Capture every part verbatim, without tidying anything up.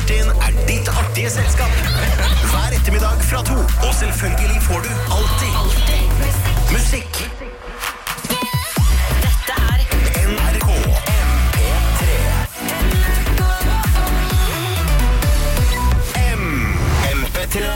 Martin er ditt artige selskap. Hver ettermiddag fra to. Og selvfølgelig får du alltid, alltid musikk. Dette er N R K M P tre. M MP tre.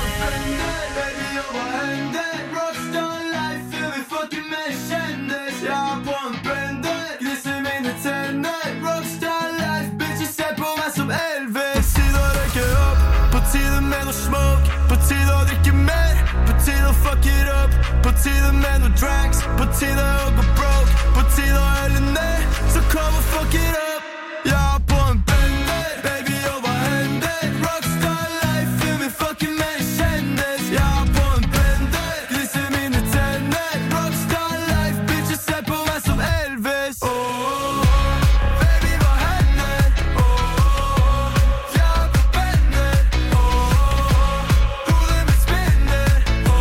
Fuck it up, på tide med noe drags, på tide å gå broke, på tide å helle ned, så kom og fuck it up. Jeg er på en bender, baby, og hva hender? Rockstar life, før vi fucker med en kjendis. Jeg er på en bender, gliser mine tenner. Rockstar life, bitches ser på meg som Elvis. Oh, oh, oh, baby, hva hender? Oh, oh, oh, jeg er på bender. Oh, oh, oh, hodet mitt spinner.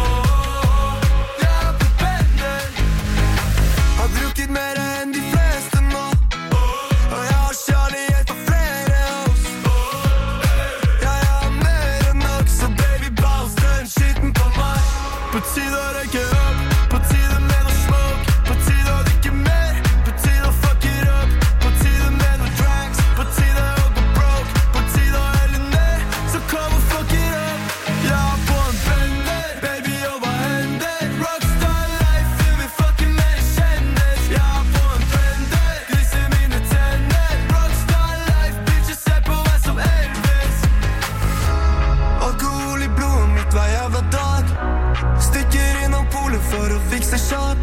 Mer enn de fleste nå, og jeg har kjærlighet for flere oss. Jeg har mer enn nok, så baby, bounce den skitten på meg. På tide å røyke opp, på tide med noe smoke, på tide å drikke mer, på tide å fuck it up, på tide med noe drags, på tide å gå broke, på tide å helle ned, så kom og fuck it up. Jeg er på en bender, baby, og hva hender? Rockstar life, før vi fucker med en kjendis. Jeg er på en bender, gliser mine tenner. Rockstar life, bitches ser på meg som Elvis. Alkohol i blodet mitt hver jævla dag. Stikker innom polet for å fikse shot.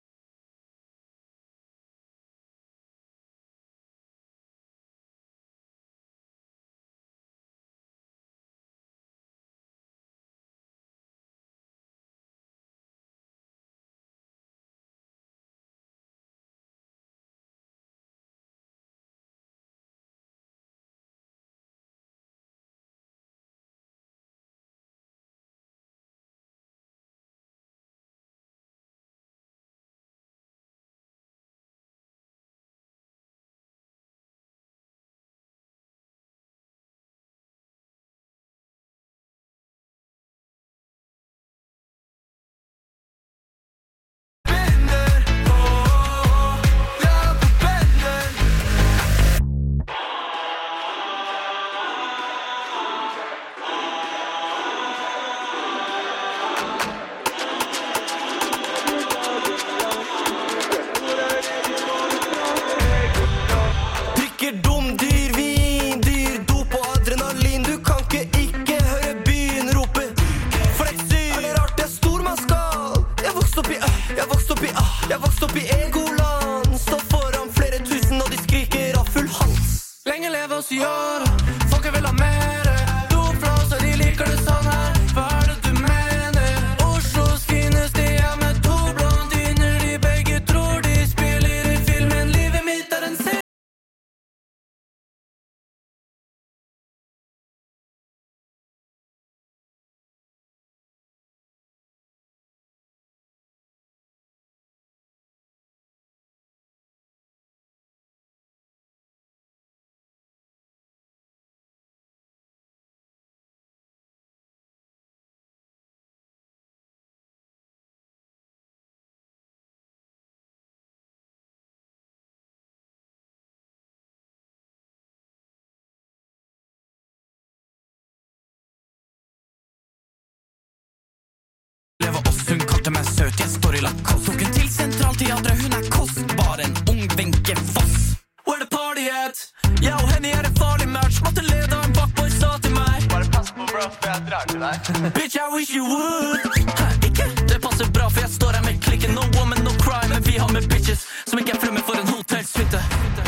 Hun kalte meg søt, jeg står i lakost. Tok hun til sentralteatret, hun er kostbar. En ung Wenche Foss. Where the party at? Jeg og henne er en farlig match. Måtte lede av en bakboy sa til meg. Bare pass på bro, for jeg drar til deg. Bitch, I wish you would. Hæ, ikke? Det passer bra, for jeg står her med klikken. No woman, no crime, men vi har med bitches som ikke er fremme for en hotellsuite.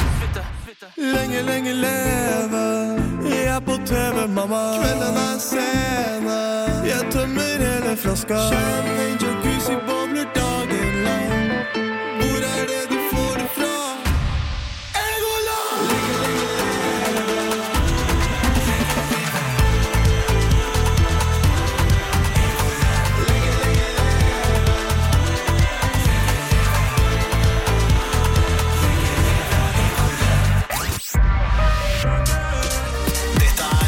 Lenge, lenge leve. Jeg er på T V, mamma. Kvelden er sene. Jeg tømmer hele flaska. Kjører en jacuzzi, bobler dagen lang. Hvor er det du får det fra? Egoland! Lenge, lenge Dette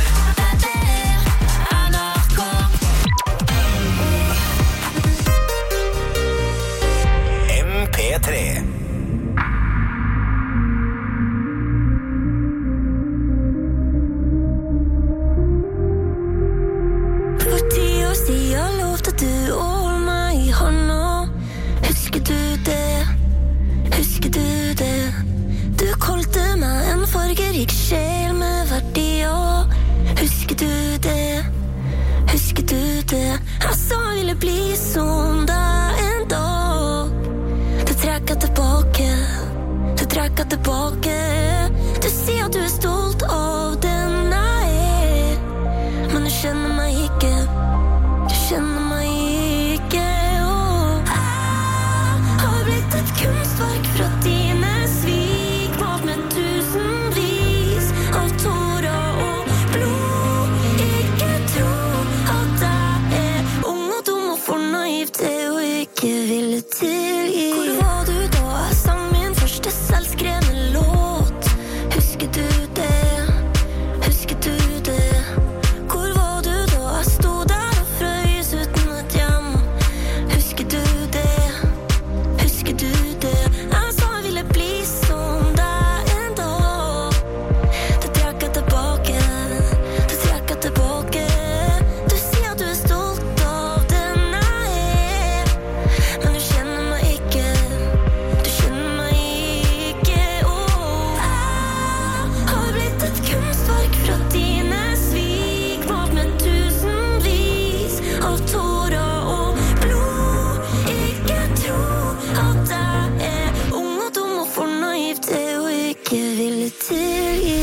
du å holde meg i hånda? Husker du det? Husker du det? Du kalte meg en fargerik sjel med verdier. Husker du det? Husker du det? Jeg sa jeg ville bli som deg en dag. Det trekker jeg tilbake. Det trekker jeg tilbake. Du sier at du er stolt av den jeg er, men du kjenner meg ikke. Du kjenner meg ikke. Og jeg har blitt et kunstverk fra dine svik, malt med tusenvis av tårer og blod. Ikke tro at jeg er ung og dum og for naiv til å ikke ville tilgi. Hvor var du da jeg sang min første selvskrevne låt? Husker du det? Husker du det? Hvor var du da jeg sto der og frøys uten et hjem? Husker du det? Husker du det? Jeg sa jeg ville bli som deg en dag. Det trekker jeg tilbake. Det trekker jeg tilbake. Du sier at du er stolt av den jeg er, men du kjenner meg ikke. Du kjenner meg ikke. Og jeg har blitt et kunstverk fra dine svik, malt med tusenvis av tårer og blod. Ikke tro at jeg er ung og dum og for naiv til å ikke ville tilgi.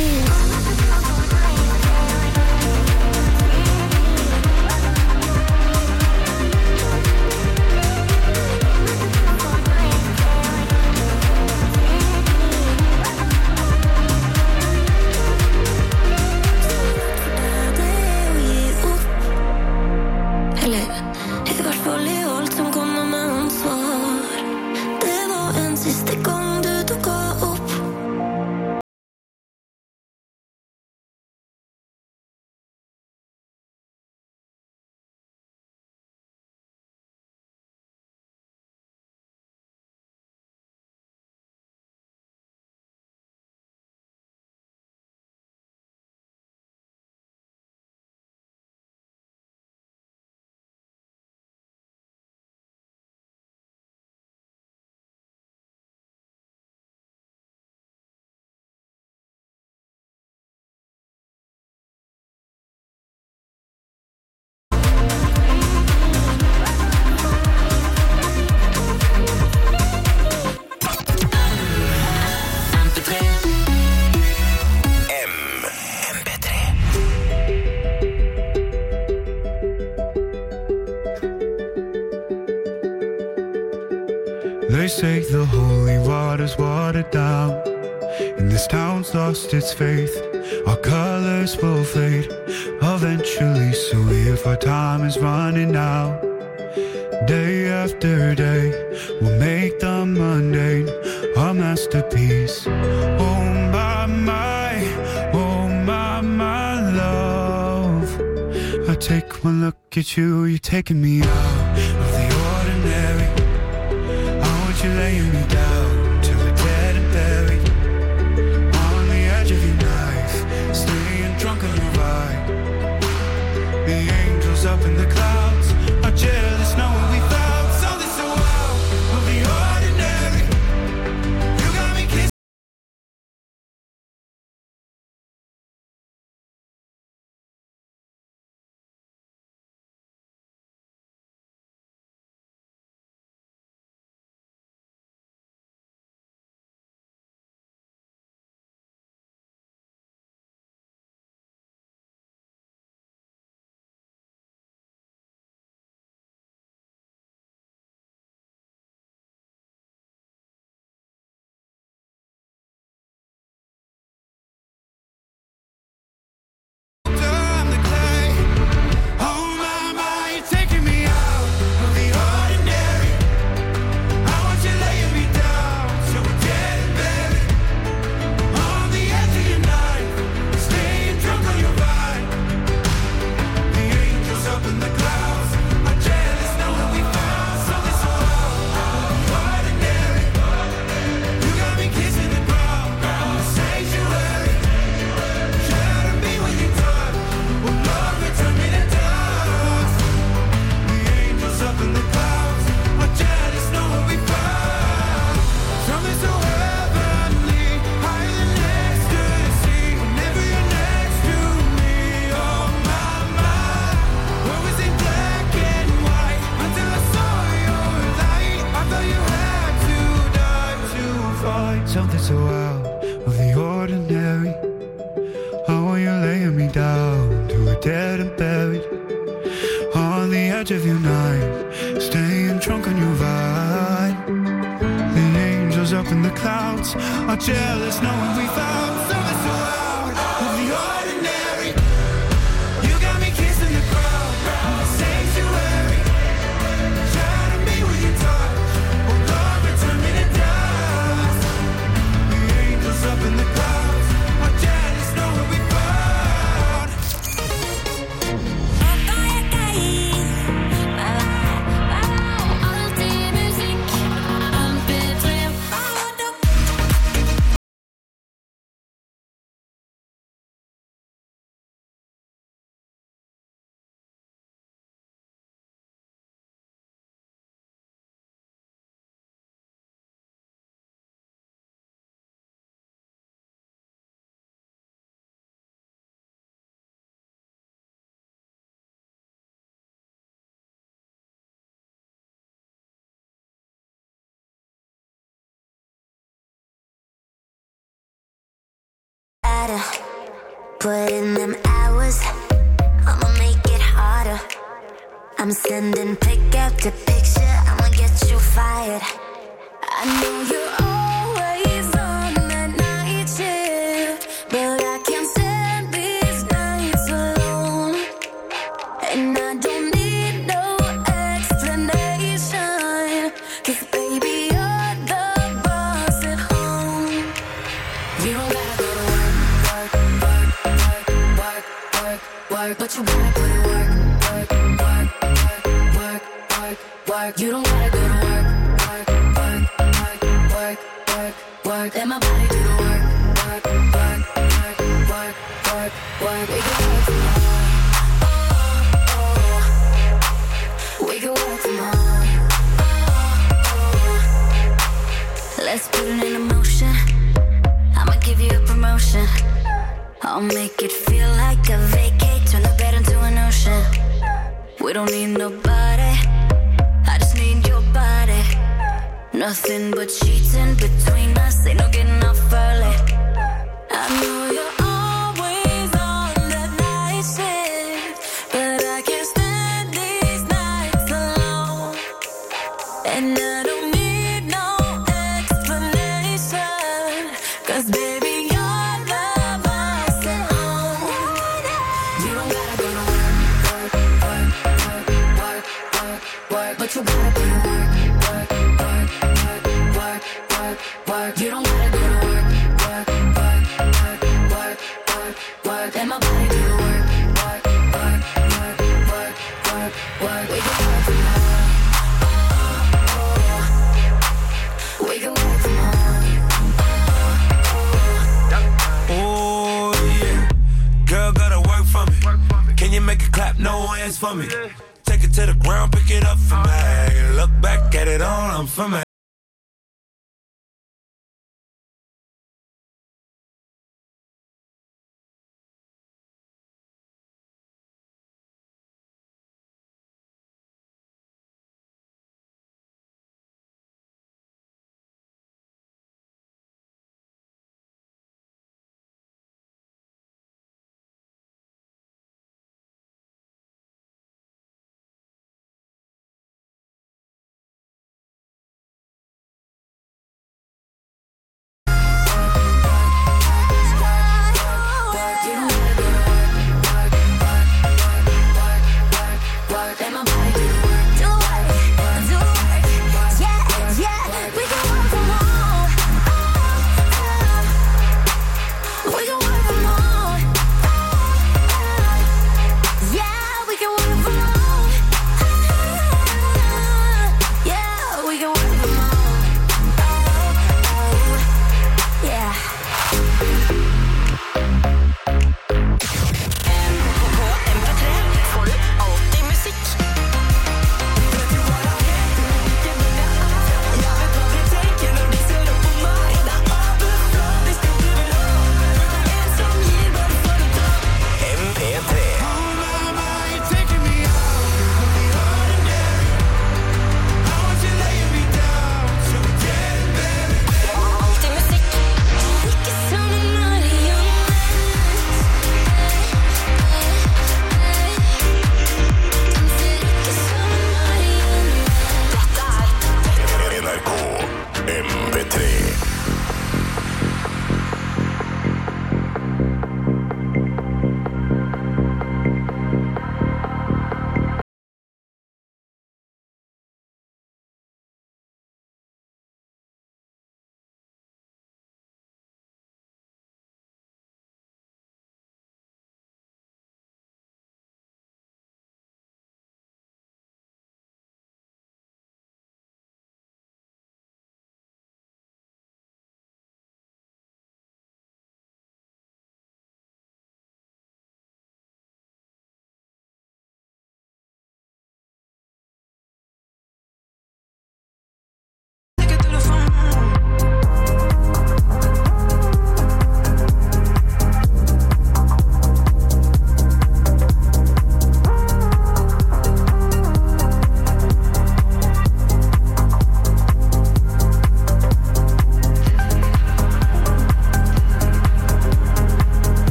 Det er å gi opp. Eller i hvert fall i alt som kommer med ansvar. Det var en siste gang du tok opp. They say the holy water's watered down, and this town's lost its faith. Our colors will fade eventually, so if our time is running out, day after day, we'll make the mundane our masterpiece. Oh my, my, oh my, my love, I take one look at you, you're taking me out of the ordinary. You're laying me down till we're dead and buried on the edge of your knife, staying drunk on your ride. The angels up in the clouds are jealous knowing we found something so out of the ordinary. You got me kissing. charge of your night, staying drunk on your vibe. The angels up in the clouds are jealous knowing we found something so out of the ordinary. You got me kissing the crowd, sanctuary. Shadow me with your touch, oh Lord, return me to dust. The angels up in the clouds are jealous knowing we found. Put in them hours, I'ma make it harder. I'm sending pick after picture, I'ma get you fired. I know you're always on that night shift, but I can't stand these nights alone. And I don't need no explanation, 'cause baby you're the boss at home. You don't gotta go to work, work, work, work, work, work, work, but you gotta put in work, work, work, work, work, work, work. You don't gotta go to work, work, work, work, work, work, work. Let my body do the work, work, work, work, work, work, work. We can work from home, oh, oh. We can work from home, oh, oh. Let's put it in motion. I'ma give you a promotion. I'll make it feel like a vacate, turn the bed into an ocean. We don't need nobody, I just need your body. Nothing but sheets in between us, ain't no getting off early. I know you're always on that night shift, but I can't stand these nights alone. And I don't need no explanation, 'cause baby you're the boss at home. You don't gotta go to work, work, work, work, work, work, work, but you gotta put in work, work, work, work, work, work, work. You don't gotta go to work, work, work, work, work, work, work. Let my body do the work, work, work, work, work, work, work. We can work from home, oh, oh. We can work from home, oh, oh. Oh yeah, girl gotta work for me. Can you make it clap, no hands for me? Take it to the ground, pick it up for me. Look back at it all, I'm for me.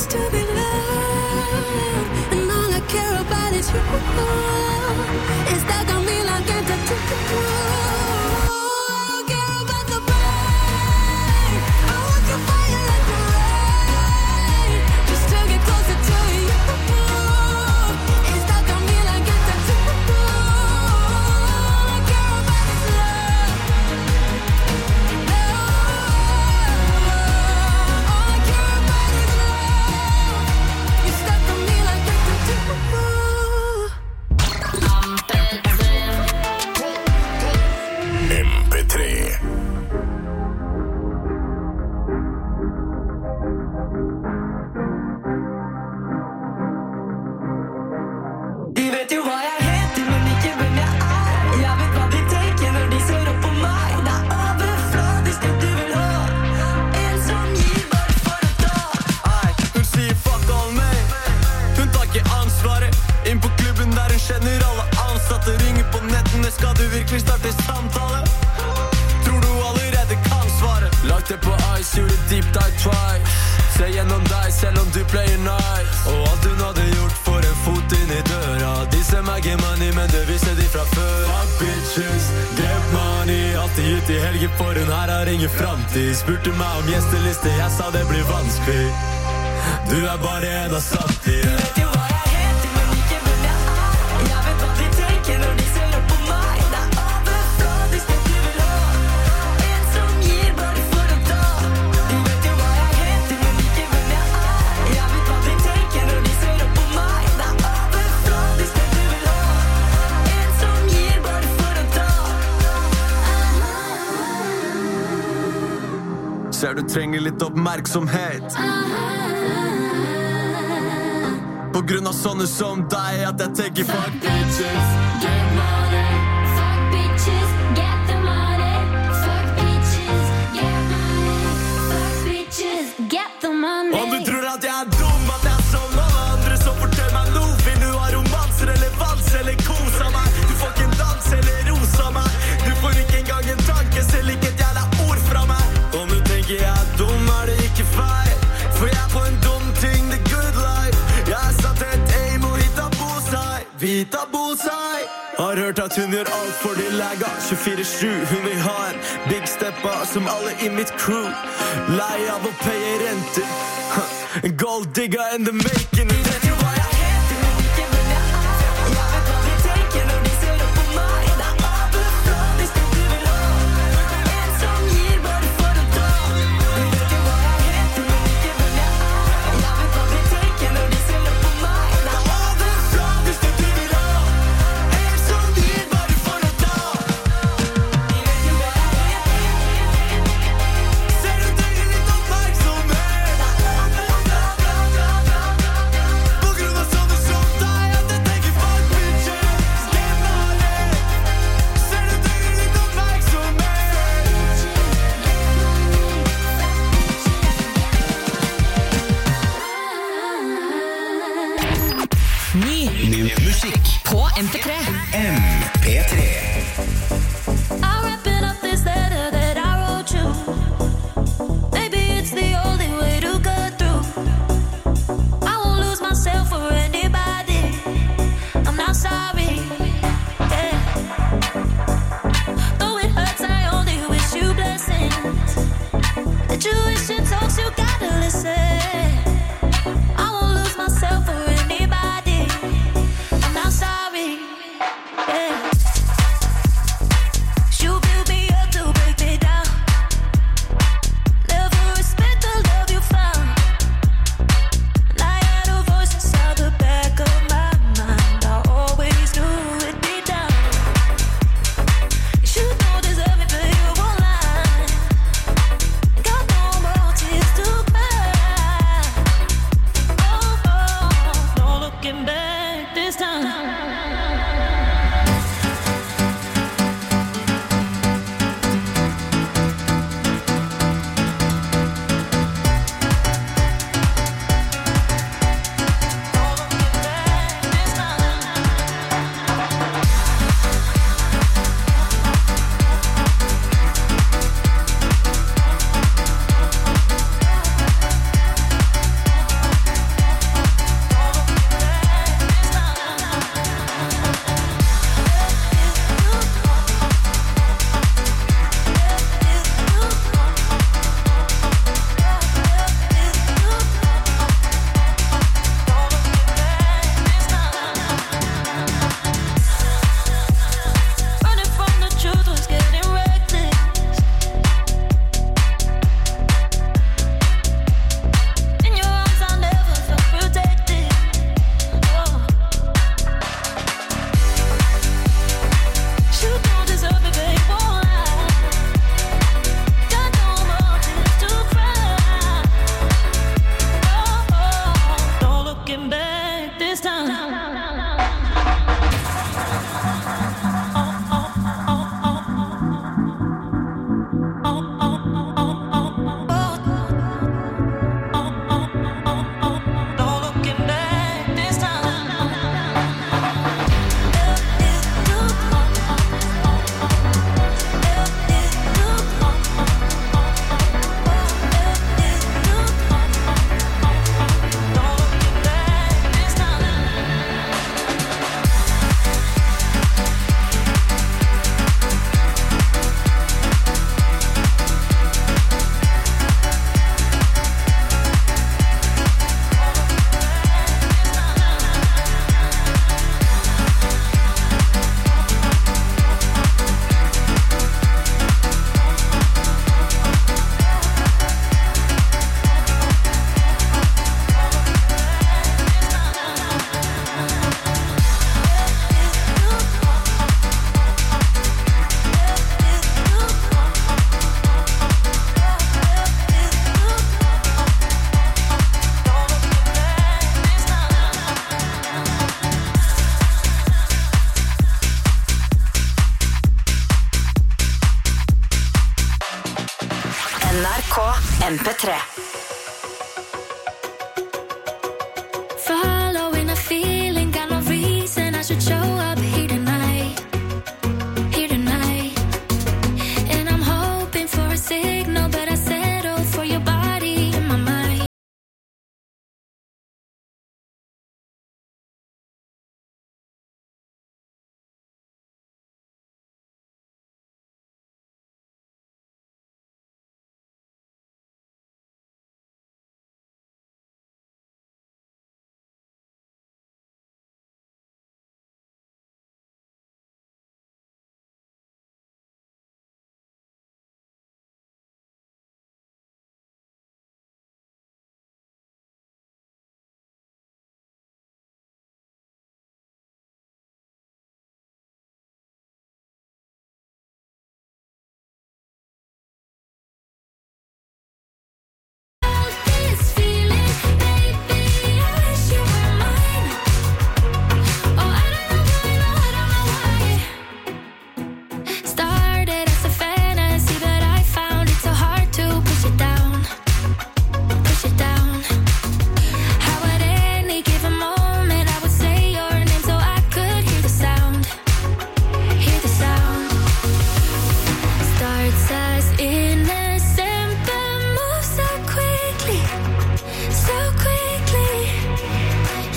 wants to be loved, and all I care about is you. It's stuck on me like a tattoo. Spurte meg om gjesteliste, jeg sa det blir vanskelig. Du er bare en av samtlige. Du vet jo hva jeg heter, men ikke hvem jeg er. Jeg vet hva de tenker når de ser opp på meg. Det er overfladisk det du vil ha. En som gir bare for å ta. Du vet jo hva jeg heter, men ikke hvem jeg er. Jeg vet hva de tenker når de ser opp på meg. Det er overfladisk det du vil ha. En som gir bare for å ta. Ser du trenger litt oppmerksomhet. På grunn av sånne som deg at jeg tenker fuck bitches, get money. Fuck bitches, get the money. Fuck bitches, get money. Fuck bitches, get the money. Om du tror at jeg er dum, at jeg er som alle andre, så fortell meg noe. Vil du ha romanser eller vals eller kos av meg? Du får ikke en dans eller ros av meg. Du får ikke engang en tanke, selv ikke et jævla ord fra meg. Om du tenker jeg er dum, er det ikke feil. For jeg er på en dum ting, the good life. Jeg er satt et aim og hit av bullseye. Vi hit av bullseye. Har hørt at hun gjør alt for de lega tjuefire sju, hun vil ha en big steppa som alle i mitt crew. Lei av å paye renter. En gold digger in the making. Du vet jo hva jeg heter, men ikke hvem jeg er. Jeg vet hva de tenker når de ser opp på meg. Det er overfladisk det du vil ha. En som gir bare for å ta. Du vet jo hva jeg heter, men ikke hvem jeg er. Jeg vet hva de tenker når de ser opp på meg. Det er overfladisk det du vil ha. En som gir bare for å ta. Du vet jo hva jeg heter. Ser du trenger litt oppmerksomhet. På grunn av sånne som deg at jeg tenker fuck bitches, get money. Ser du trenger litt oppmerksomhet. Ny musikk På M P tre. M P tre. I'm wrapping up this letter that I wrote you. Maybe it's the only way to cut through. I won't lose myself for anybody. I'm not sorry. Yeah. Though it hurts, I only wish you blessings. The Jewish talks, you gotta listen. I won't lose myself for anybody. I'm not sorry. Yeah. You build me up to break me down. Never respect the love you found. And I had a voice inside the back of my mind. I always knew it'd be down. You don't deserve me, but you won't lie. Got no more tears to cry.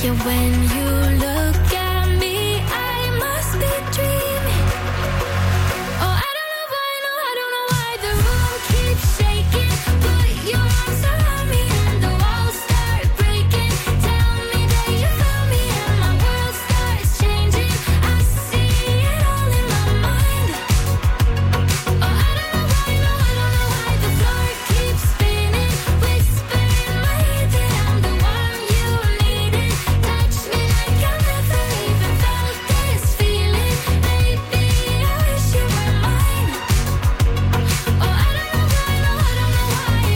Yeah, when you look at me, I must be dreaming. Oh, I don't know why, no, I don't know why the room keeps shaking. Put your arms around me and the walls start breaking. Tell me that you feel me and my world starts changing. I see it all in my mind. Oh, I don't know why, no, I don't know why the floor keeps spinning. Whispering my ear that I'm the one you needed. Touch me like I've never even felt this feeling. Baby, I wish you were mine. Oh, I don't know why, no, I don't know why.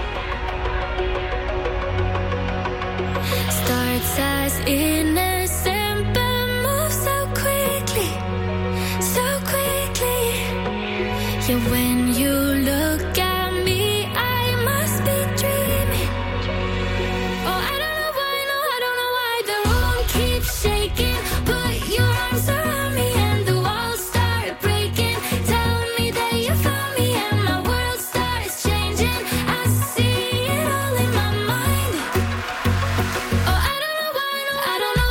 Starts as innocent but moves so quickly, so quickly. Yeah, when you look at me, I must be dreaming. Oh, I don't know why, no, I don't know why the room keeps shaking. Put your arms around me and the walls start breaking. Tell me that you found me and my world starts changing. I see it all in my mind. Oh, I don't know why, no, I don't know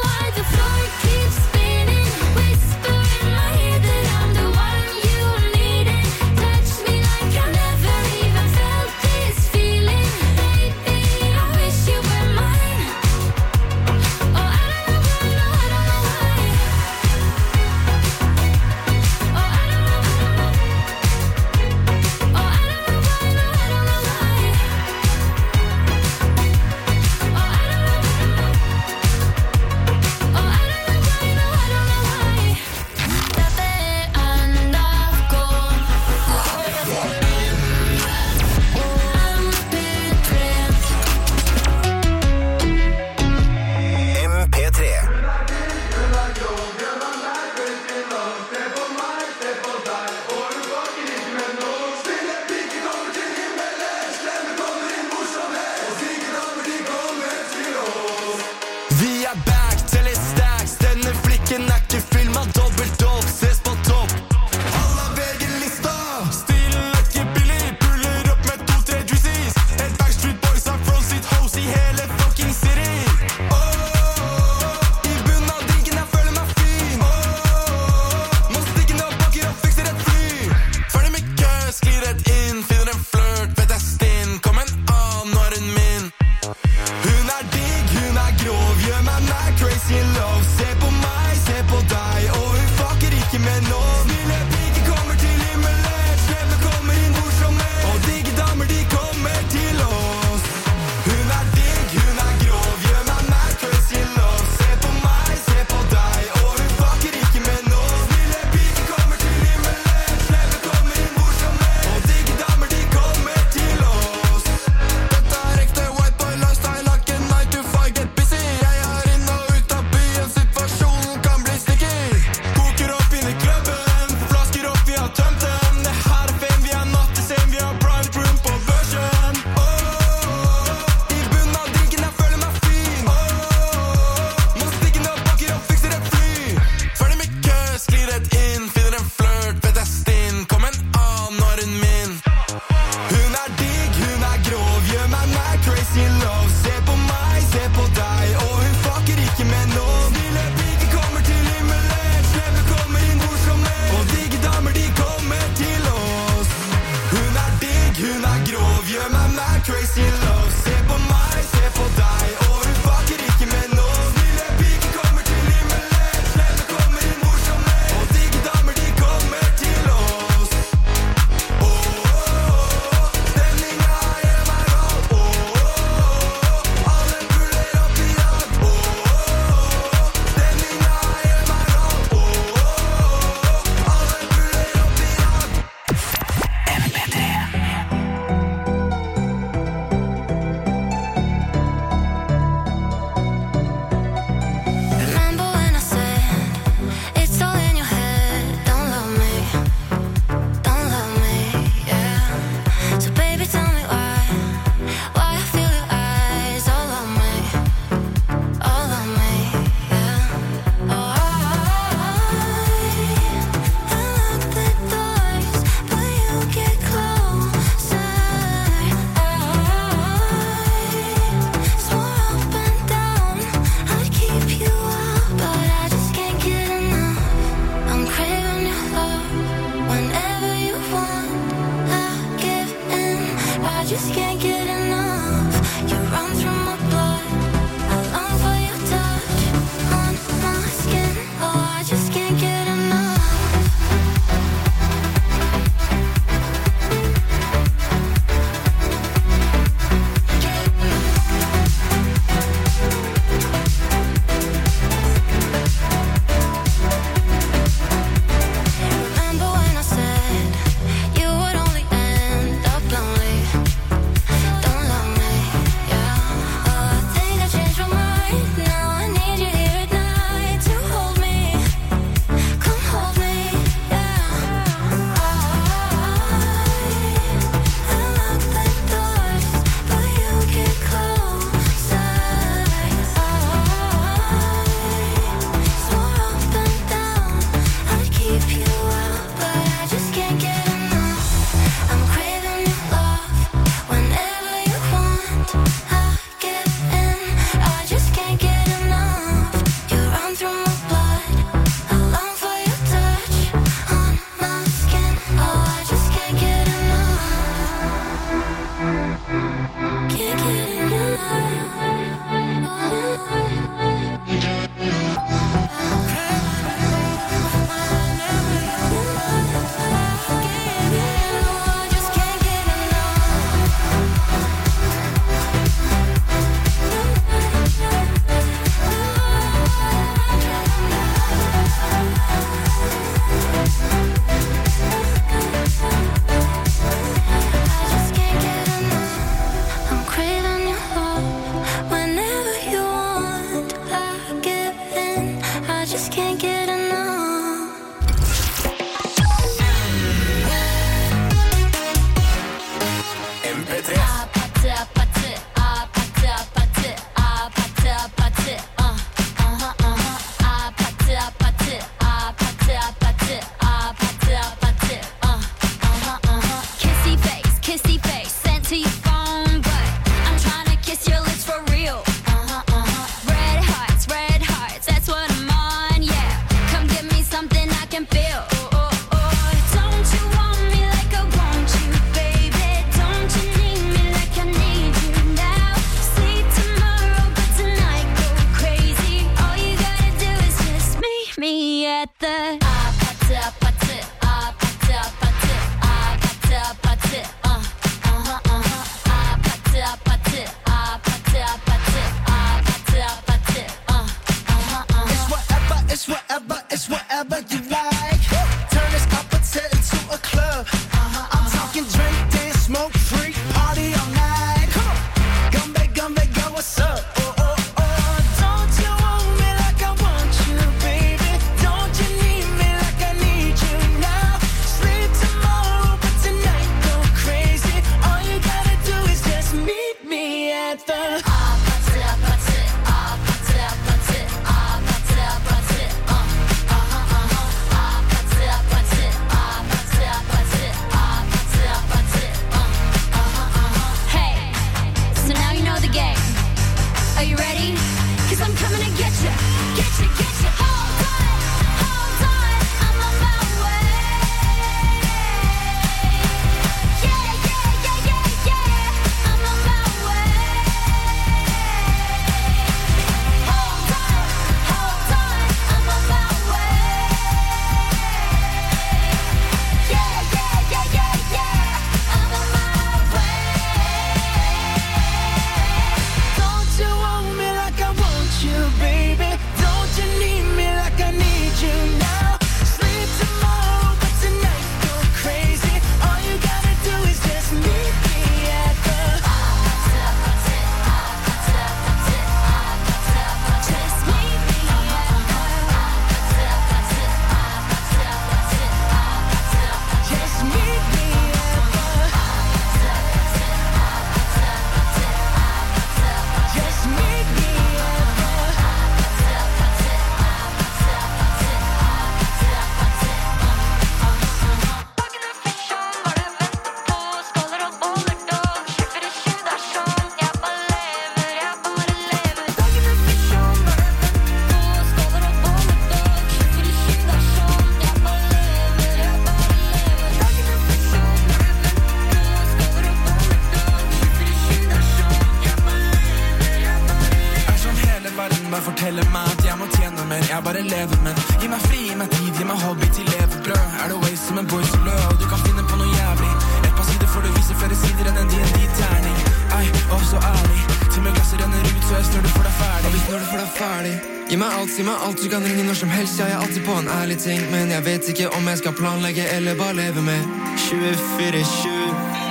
Si meg alt, du kan ringe når som helst. Jeg er alltid på en ærlig ting, men jeg vet ikke om jeg skal planlegge eller bare leve med tjuefire sju.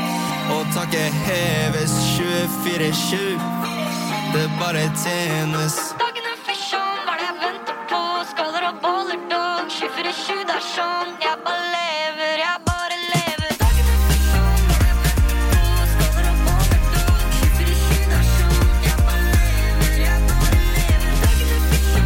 Og taket heves tjuefire sju. Det bare tjenes. Dagen er fisjon, hva er det jeg venter på? Skaller og boller dog, tjuefire sju, det er sånn. Jeg bare lever, jeg bare lever. Dagen er fisjon, hva er det jeg venter på? Skaller og boller dog, tjuefire sju, det er sånn. Jeg bare lever, jeg bare lever. Dagen er fisjon.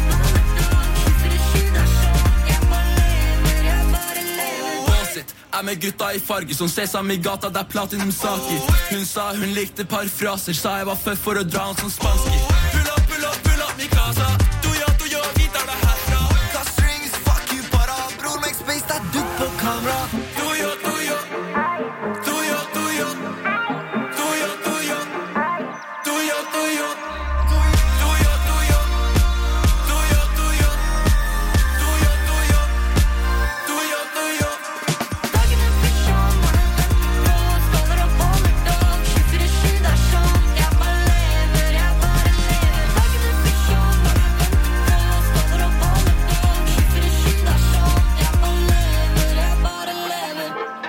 I'm med gutta i farge som sesam i gata, der platinum saker. Hun sa hun likte parfraser, sa jeg var født for å dra han som spanski. Pull up, pull up, pull up mi casa. Tuyo, tuyo, vi tar det herfra. Ta strings, fuck you, para. Bror, make space, det er du på kamera. Tuyo, tuyo. Tuyo, tuyo. Tuyo, tuyo. Tuyo, tuyo. Tuyo, tuyo. Tuyo, tuyo. Tuyo, tuyo. Tuyo, tuyo. Dagen er fiksjon, morgenen står opp om et dag. tjuefire sju, det er sånn. Jeg bare lever, jeg bare lever. Dagen er fiksjon, morgenen står opp om et dag. tjuefire sju, det er sånn. Jeg bare lever, jeg bare lever.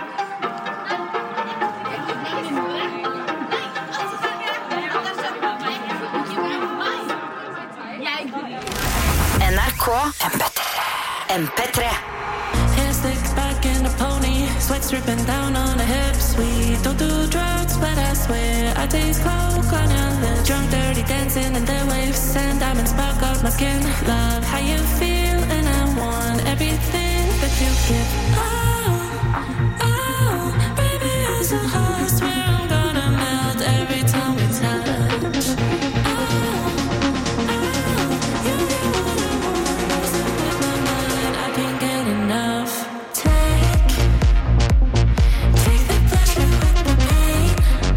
N R K M P tre. M P tre. Hair slicks back in a pony, sweat dripping down on the hips. We don't do drugs, but I swear I taste coke on your lips. Drunk, dirty, dancing in the waves, sand diamonds spark off my skin. Love how you feel, and I want everything that you give. Oh, oh, baby, you're so hot. Swear I'm gonna melt every time we touch. Oh, oh, you get what I want, messing with my mind, I can't get enough. Take, take the pleasure with the pain.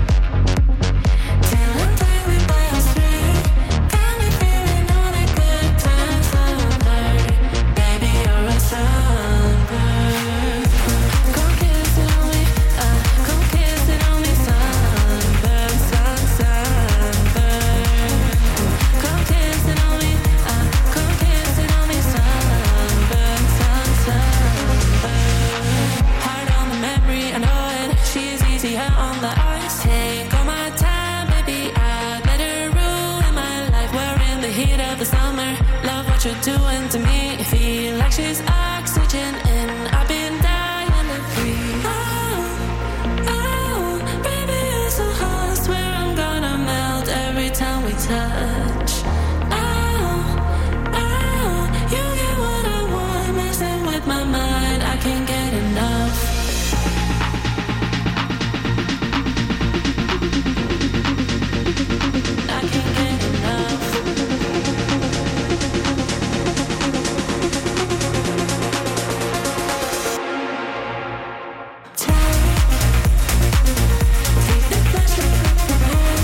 Till I'm daily by your street. Got me feeling all the good times over. Baby, you're a sunbird. Come kiss it on me, uh, come kiss it on me, sunbird, sun, sunbird. Come kiss it on me, uh, come kiss it on me, sunbird, sun, sunbird. Hard on the memory, I know it. She's easier on the ice. Take all my time, baby. I let her rule in my life. We're in the heat of the summer. Love what you're doing to me. Feel like she's oxygen, and I've been dying to breathe. Oh, oh, baby, you're so hot. Swear I'm gonna melt every time we touch. Oh, oh, you get what I want, messing with my mind. I can't get enough. I can't get enough. Take the pleasure with the pain.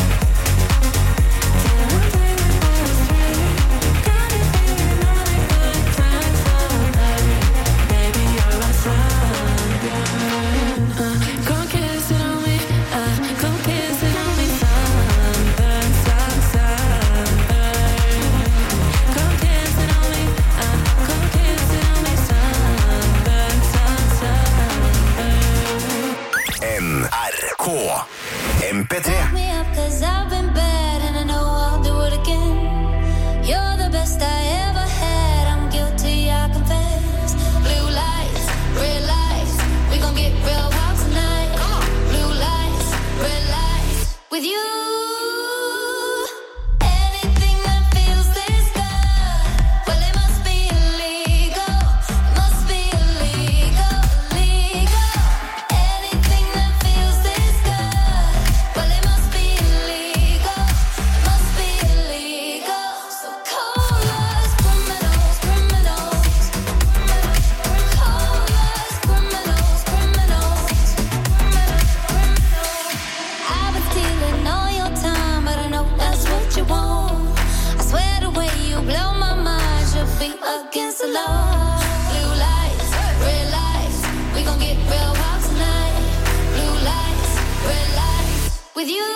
Till I'm daily by your street. Got me feeling all the good times over. Baby, you're a sunbird. Uh, come kiss it on me, uh, come kiss it on me, sunbird, sun, sunbird. Come kiss it on me, uh, come kiss it on me, sunbird, sun, sunbird. N R K M P tre. Wake me up 'cause I've been bad and I know I'll do it again. You're the best I ever had. I'm guilty, I confess. Blue lights, red lights. We gon' get real wild tonight. Blue lights, red lights. With you. Anything that feels this good, well, it must be illegal. Must be illegal, illegal. Anything that feels this good, well, it must be illegal. Must be illegal. So call us criminals, criminals. Call us criminals, criminals. I've been stealing all your time, but I know that's what you want. I swear the way you blow my mind should be against the law. Blue lights, red lights. We gon' get real wild tonight. Blue lights, red lights. With you.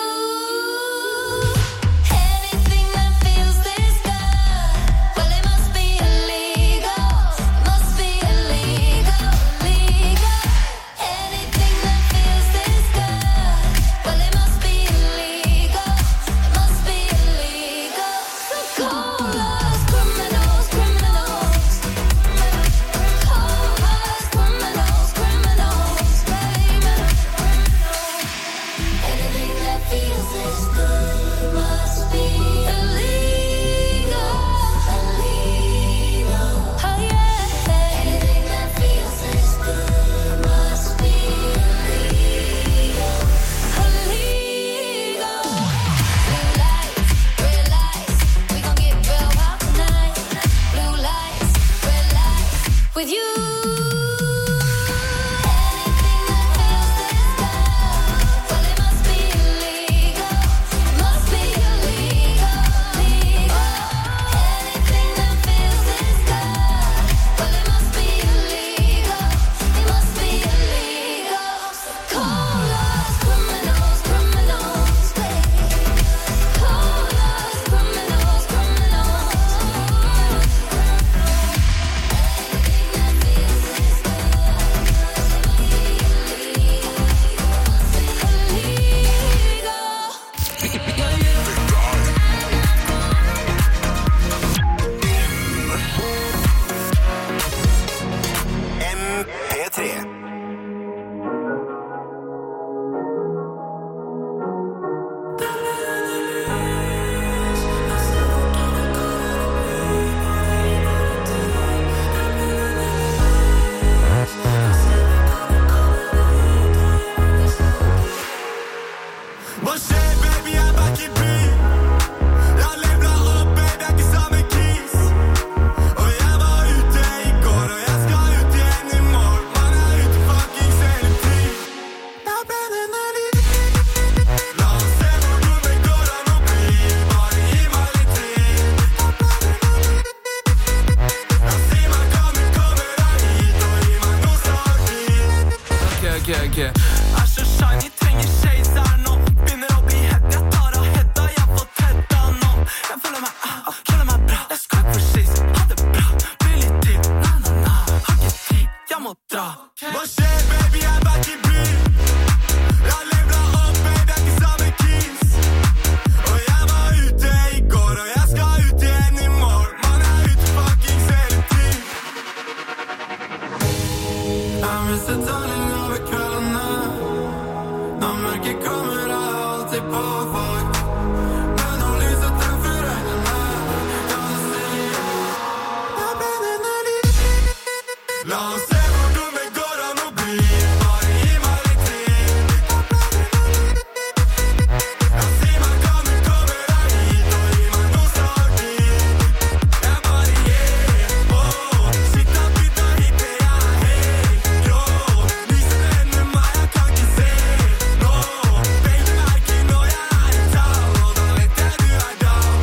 Anything that feels this good, well, it must be illegal. Must be illegal, illegal. Anything that feels this good, well, it must be illegal. It must be illegal. So call us criminals, criminals. Call us criminals, criminals, baby. Anything that feels this good must be illegal, illegal. Oh yeah. Anything that feels this good must be Hva skjer, baby, jeg er back i byen. Jeg lever opp, baby, jeg er ikke samme kis. Og jeg var ute i går, og jeg skal ut igjen i morgen. Man er ute fuckings hele tid. Jeg brenner ned i La oss se hvor god det går an å bli. Bare gi meg litt tid. Ja, si meg kan du komme deg hit og gi meg nostalgi. Ok, ok, ok Er så shiny, trenger shades her nå. Begynner å bli hett, jeg tar av hetta. Jeg får tetta nå. Jeg føler meg, ah, føler meg bra. Let's crack for shades, ha det bra. Blir litt til, na na na. Har ikke tid, jeg må dra. Hva skjer, baby, jeg er back i byen. Jeg lever opp, baby, jeg er ikke samme kis. Og jeg var ute i går, og jeg skal ut igjen i morgen. Man er ute fuckings hele tid. Jeg mister tanning over kveldene. Når mørket kommer, er jeg alltid på vakt. Men når lyset treffer øynene, kan jeg si jeg brenner ned i La oss se hvor dum det går an å bli. Bare gi meg litt tid. Ja, si meg kan du komme deg hit og gi meg nostalgi. Jeg bare yeah, oh. Sitta bytta hippe, jeg er helt rå. Lyset ender meg, jeg kan ikke se nå. Baby merker når jeg er i town, og da vet jeg du er down.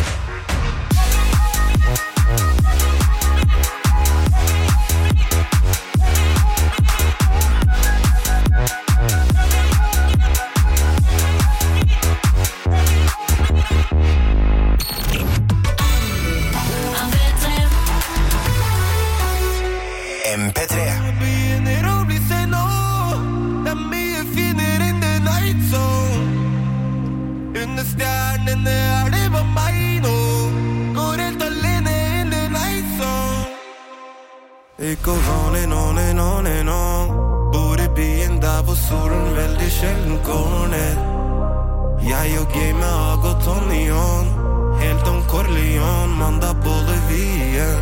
M P tre. Begynner å bli sen nå. Det er mye finere in the night zone. Under stjernene er det bare meg nå. Går helt alene in the night zone. It goes on and on and on and on. Bor i byen der hvor solen veldig sjelden går ned. Jeg og gamet har gått hånd i hånd. Helt om Corleone, mandag boller vi igjen.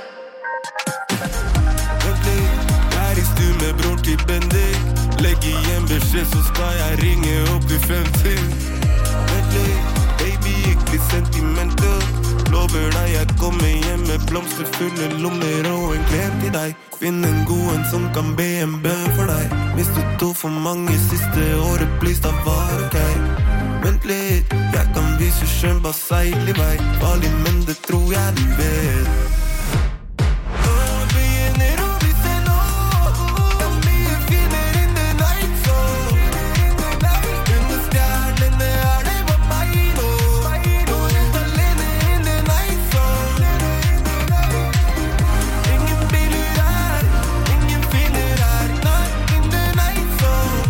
Vent litt, jeg er i stu med bror til Bendik. Legg igjen beskjed, så skal jeg ringe opp i femti. Vent litt, baby, ikke litt sentimental. Lover deg jeg kommer hjem med blomster fulle lommer og en klem til deg. Finn en god en som kan be en bønn for deg. Mistet to for mange siste året, please da var ok. Vent litt, jeg kan vise skjønn, bare seil i vei. Farlig, men det tror jeg du vet. Begynner å bli sen nå. Det er mye finere in the night zone. Under stjernene er det bare meg nå. Går helt alene in the night zone. Ingen biler her, ingen finner her. Not in the night zone.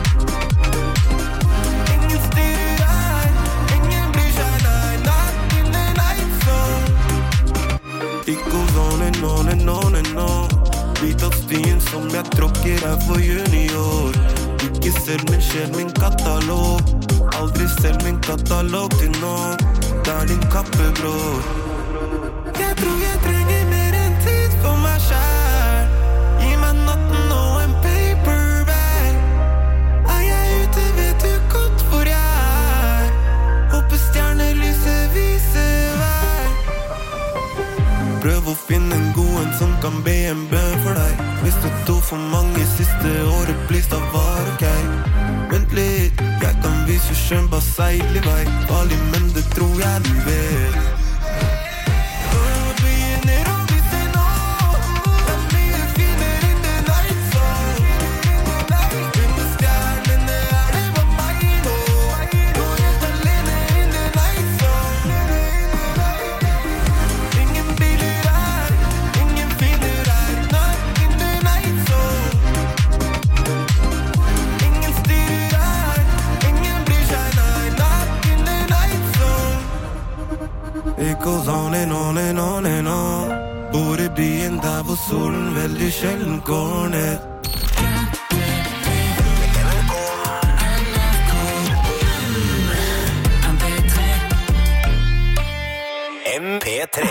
Ingen styrer her, ingen bryr seg, nei. Not in the night zone. It goes on and on and on and on. Vit at stien som jeg tråkker er for junior. Ikke selv min sjel, min katalog. Aldri selv min katalog til nå. Det er din kappe, bror. Jeg tror jeg trenger mer enn tid for meg selv. Gi meg natten og en paperback. Er jeg ute, vet du godt hvor jeg er. Håper stjernelyset viser vei. Prøv å finne en god en som kan be en bønn for deg. Mistet to for mange siste året, please da var ok. Vent litt, jeg kan vise skjønn, bare seil i vei. Farlig, men det tror jeg du vet. Begynner å bli sen nå. Det er mye finere in the night zone. Under stjernene er det bare meg nå. Går helt alene in the night zone. Ingen biler her, ingen finner her. Not in the night zone. Ingen styrer her, ingen bryr seg, nei. Not in the night zone. It goes on and on and on and on. Bor i byen der hvor solen veldig sjelden går ned. M P tre.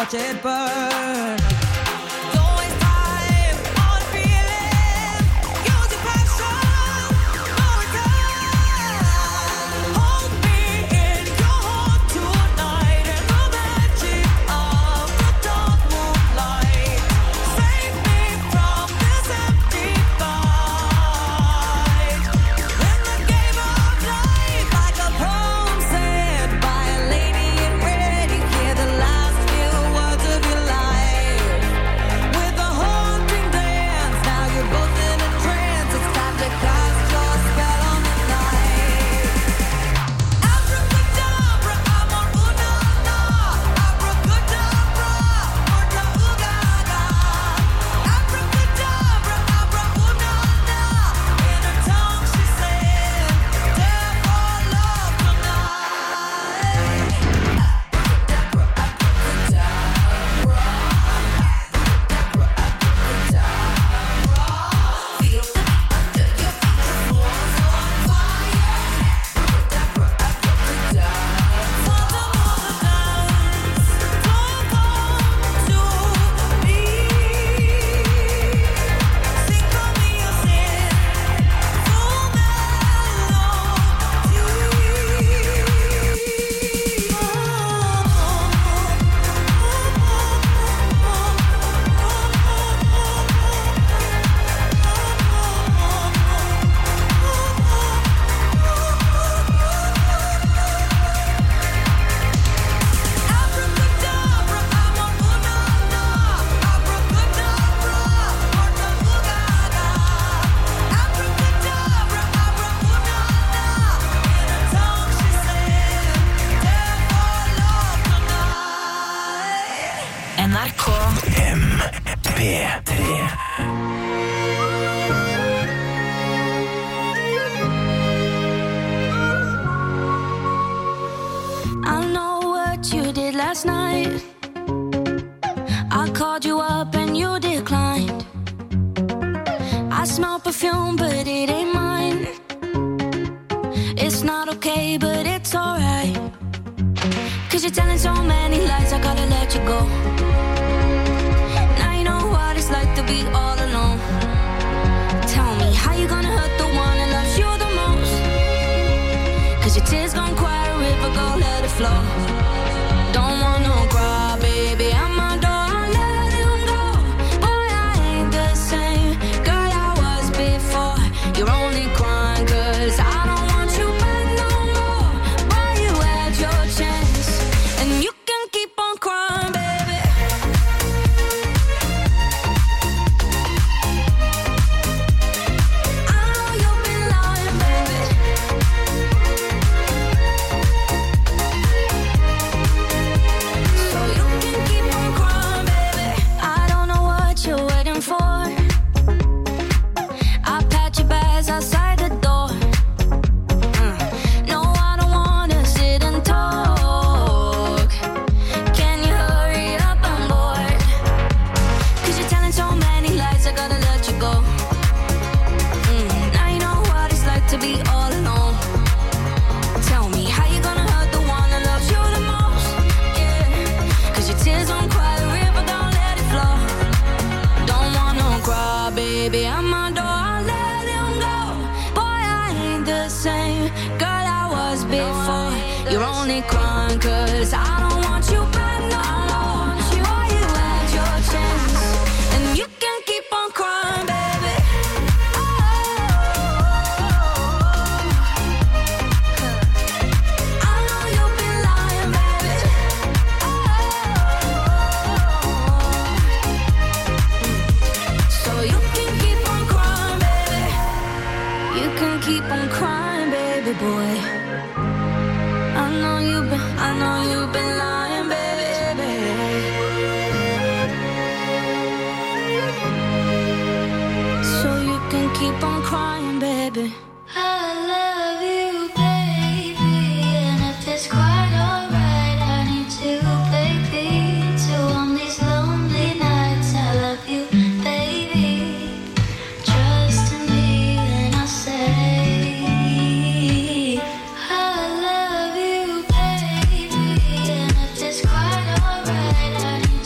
watch it burn. Don't waste time on feeling. Use your passion for return. Hold me in your heart tonight in the magic of the dark moonlight. Save me from this empty fight. In the game of life, like a poem said by a lady in red, you hear the last few words of your life. With a haunting dance, now you're both in a trance. It's time to cast your spell on the night. Abracadabra, amor una na. Abracadabra, morta ugaga. Abracadabra, abra una na. In her tongue she said, "Death or love tonight." N R K P tre. I know what you did last night. I called you up and you declined. I smell perfume, but it ain't mine. It's not okay, but it's alright. Cause you're telling so many lies, I gotta let you go. Now you know what it's like to be all alone. Tell me, how you gonna hurt the one that loves you the most? Cause your tears gon' quiet a river, go let it flow. Don't want no cry, baby, I'm my door, I let him go. Boy, I ain't the same girl I was before. You're only crying cause I don't want you back no more. Boy, you had your chance, and you can keep on crying, baby. I know you've been lying, baby. So you can keep on crying, baby. I don't know what you're waiting for. I pat your bags outside the door. Mm. No, I don't wanna sit and talk. Can you hurry up, I'm bored. Cause you're telling so many lies, I gotta let you go. Mm. Now you know what it's like to be all alone. Tell me, how you gonna hurt the one that loves you the most? Yeah. Cause your tears won't quiet a river, don't let it flow. Don't want no cry, baby, I'm my door, I let him go. Boy, I ain't the same girl I was before. You're only crying cause I don't want you back no more. Boy, you had your chance, and you can keep on crying, baby. I know you've been lying, baby. So you can keep on crying, baby. You can keep on crying, baby boy. I know you've been, I know you've been lying, baby. So you can keep on crying, baby. I love you, baby, and if it's quite alright, I need to, baby, to on these lonely nights. I love you, baby, trust in me, and I'll say, I love you, baby, and if it's quite alright, I need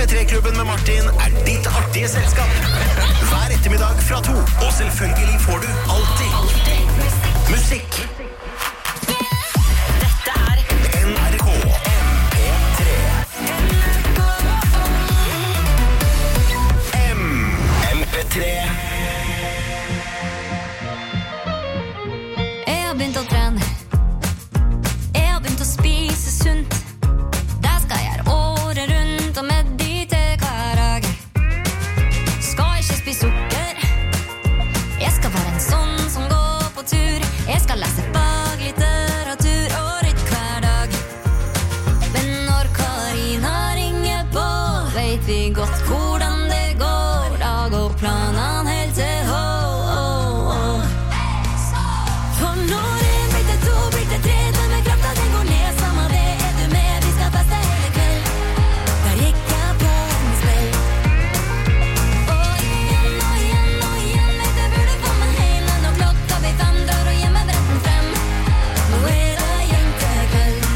P tre-klubben med Martin er ditt artige selskap. Hver ettermiddag fra to. Og selvfølgelig får du alltid musikk. Dette er N R K M P tre. M M P tre. Jeg har begynt å trene. Jeg har begynt å spise sunt. Det skal jeg gjøre året rundt og meditere hver dag. Skal ikke spise sukker. Jeg skal være en sånn som går på tur. Jeg skal lese faglitteratur og rytte hver dag. Men når Karina ringer på, vet vi godt hvordan det går. Da går planen helt til hå. For når en blir til to, blir til tre, den med krafta den går ned. Samme det, er du med, vi skal feste hele kveld. Der gikk jeg på en spill. Og igjen og igjen og igjen, vet jeg burde få meg heim. Men når klokka blir fem, drar og hjemme bretten frem. Nå er det jentekveld.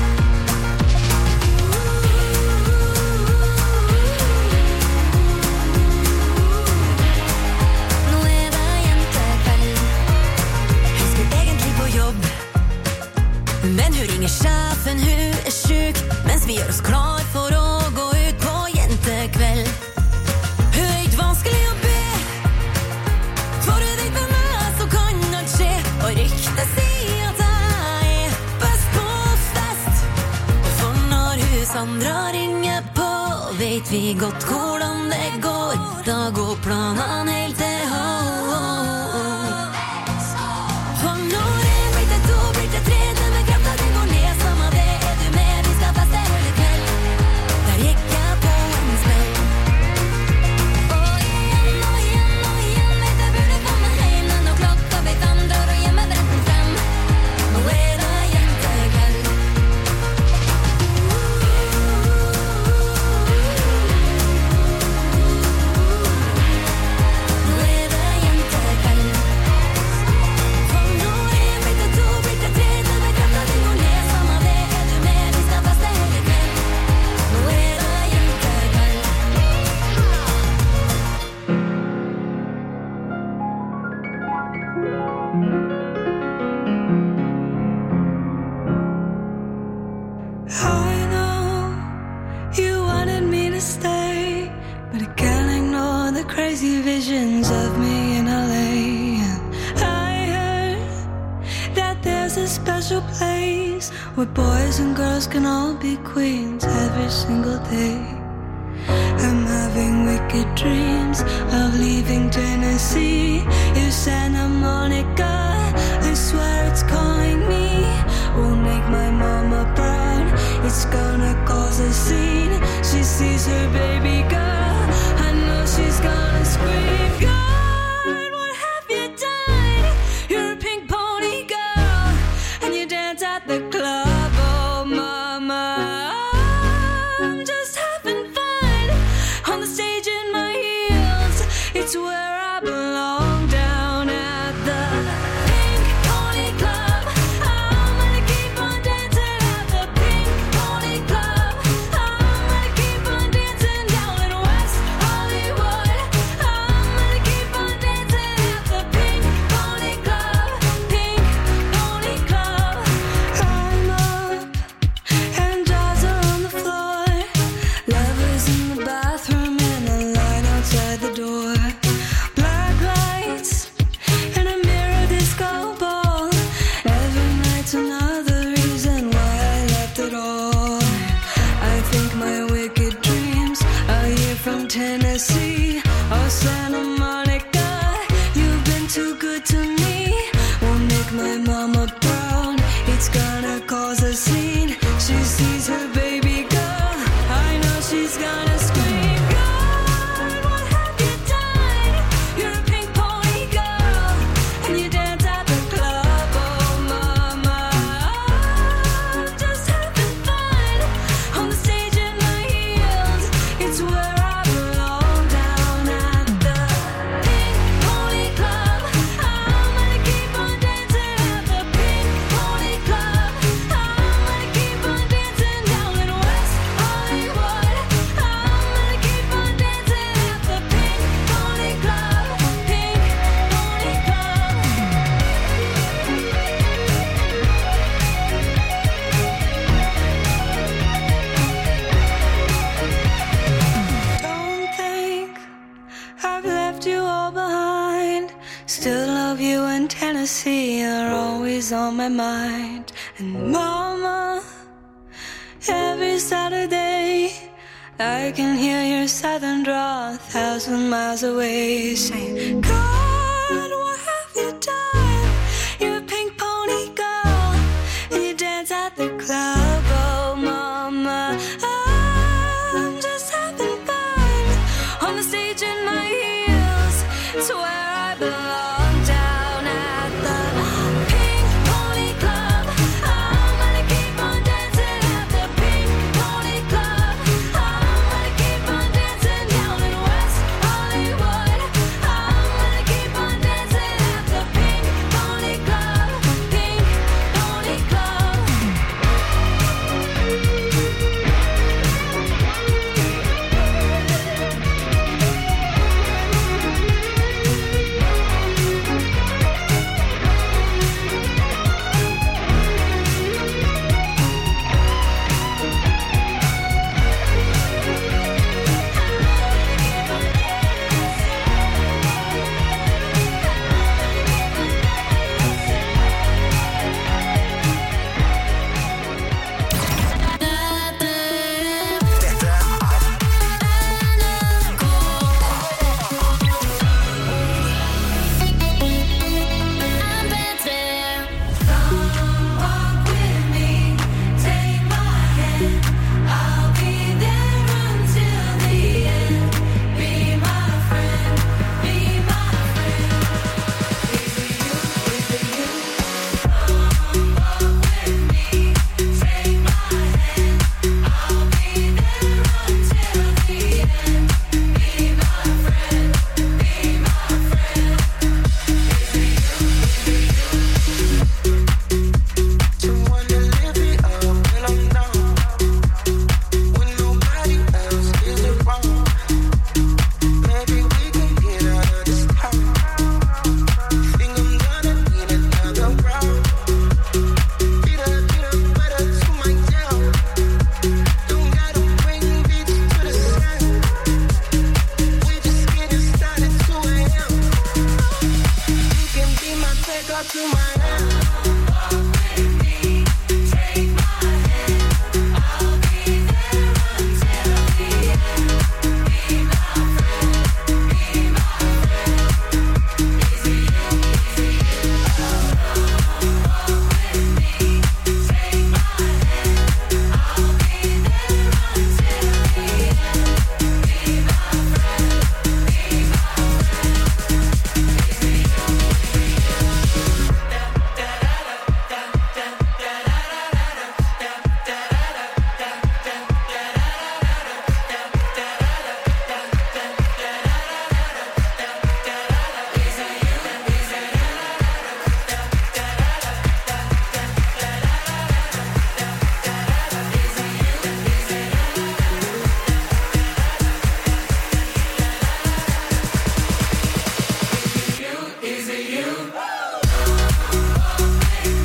Nå er det jentekveld. Jeg skal egentlig på jobb, men hun ringer sjefen, hun er syk. Mens vi gjør oss klar for å gå ut på jentekveld. Hun er ikke vanskelig å be, for hun vet med meg så kan alt skje. Og ryktet sier at jeg er best på fest. For når hun Sandra ringer på, vet vi godt hvordan det går. Da går planen helt til hå. For når en blir til to, blir til tre, den med krafta den går ned. Samme det, er du med, vi skal feste hele kveld. Der gikk jeg på en spill. Og igjen og igjen og igjen, vet jeg burde få meg heim. Men når klokka blir fem, drar og hjemme bretten frem. Nå er det jentekveld. Nå er det jentekveld. For når en blir til to, blir til tre, den med krafta den går ned. Samme det, er du med, vi skal feste hele kveld. Nå er det jentekveld. I know you wanted me to stay, but I can't ignore the crazy visions of me in L A. And I heard that there's a special place where boys and girls can all be queens every single day. I'm having wicked dreams of leaving Tennessee. If Santa Monica, I swear it's calling me. Won't make my mama proud, it's gonna cause a scene. She sees her baby girl, I know she's gonna scream. God, what have you done? You're a pink pony girl, and you dance at the club. Oh mama, I'm just having fun on the stage in my heels. It's where I belong, down at the Pink Pony Club. I'm gonna keep on dancing at the Pink Pony Club. I'm gonna keep on dancing down in West Hollywood. I'm gonna keep on dancing at the Pink Pony Club. Pink Pony Club. I'm up and jaws are on the floor. Lovers in the bathroom and a line outside the door. Black lights and a mirror disco ball. Every night's another reason why I left it all. I think my wicked dreams are here from Tennessee or Santa Monica. You've been too good to me. Won't make my mama proud, it's gonna cause a scene. She sees her baby girl, I know she's gonna scream. God, what have you done? You're a pink pony girl, and you dance at the club. Oh mama, I'm just having fun on the stage in my heels. It's where I belong, down at the Pink Pony Club. I'm gonna keep on dancing at the Pink Pony Club. I'm gonna my mind. And mama, every Saturday I can hear your southern drawl a thousand miles away, saying, God, what have you done? You're a pink pony girl, and you dance at the club.